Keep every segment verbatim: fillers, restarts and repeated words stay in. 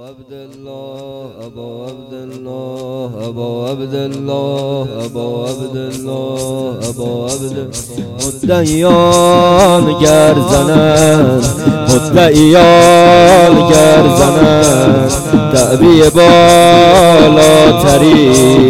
عبد الله ابا عبد الله ابا عبد الله ابا عبد الله ابا عبد مدعیان گر زنند مدعیان گر زنند دعوی بالاتری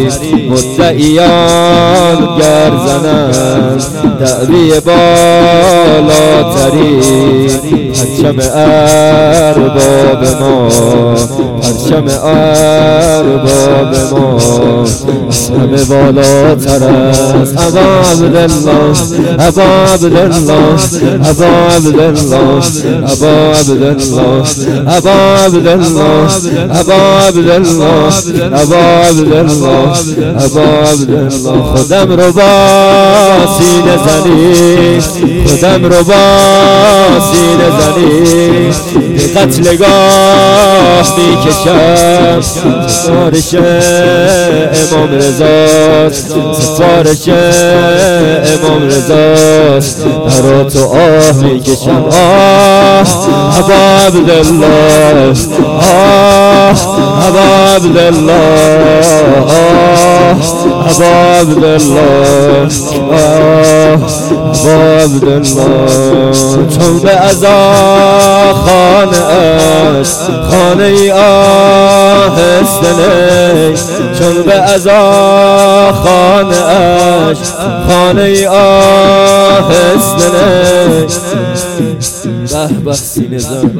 مدعیان گر زنند دعوی بالاتری پرچم ارباب ما پرچم ارباب ما همه بالاتر است ابا عبدالله ابا عبدالله ابا عبدالله ابا عبدالله ابا عبدالله ابا عبدالله ابا عبدالله ابا عبدالله خودم رو با سینه زنی خودم رو با سینه زنی به قتلگاه میکشم سفارش امام رضاست سفارش امام رضاست برا تو آه میکشم آه ابا عبدالله آه ابا عبدالله آه ابا عبدالله آه ابا عبدالله چون به عزا خانه است خانه ای آهسته نی چون به عزا خانه است خانه ای آهسته نی به به سینه زن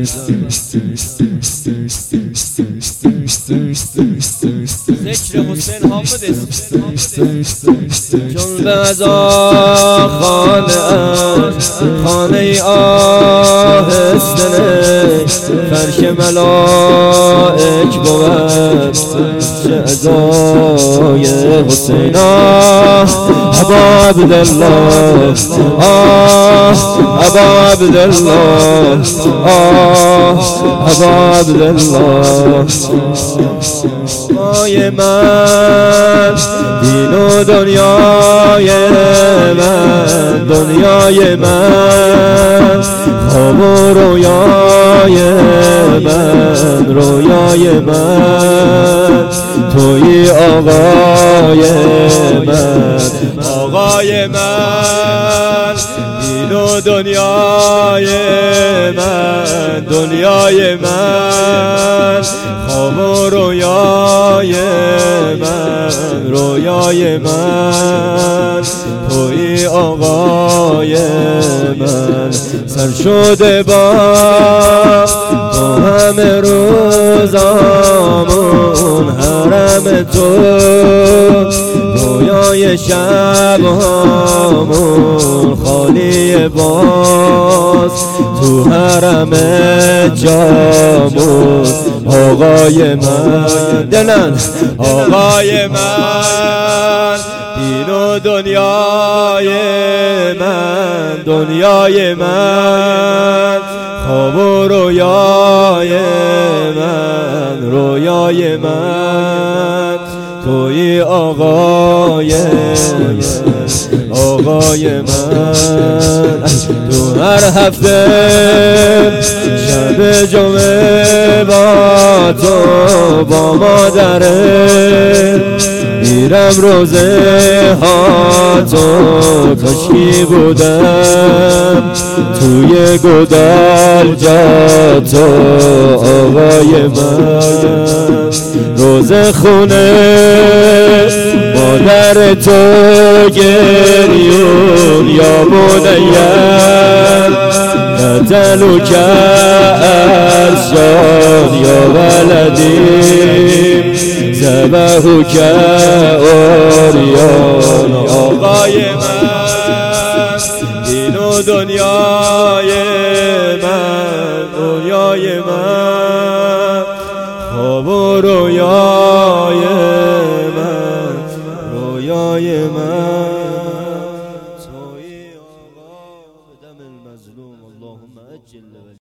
ذکر حسین حامد چون به عزا خانه است خانه ای آهسته نی فرش ملائک بود چه عزای حسین آه ابا عبدالله آه ابا عبدالله آه ابا عبدالله مای من دین و دنیای من دنیای من خواب و رویای من رویای من توی آقای من آقای من دین و دنیای من دنیای من خواب و رویای من رویای من توی آقای من سر شده با تو همه روزامون حرم تو رویای شب هامون خالی باز تو حرم جامون آقای من دلن آقای من دین و دنیای من دنیای من خواب و رویای من رویای من توی آقای من آقای من تو هر هفته شب جمعه با تو با مادره میرم روزه ها تو کاشکی بودم توی گودال جا تو آقای من روزه خونه مادر تو گریون یا بنیم نتلو که ارشاد یا ولدیم زبهو که اوریان آقای من دین و دنیای من دنیای من خواب و رویای من رویای من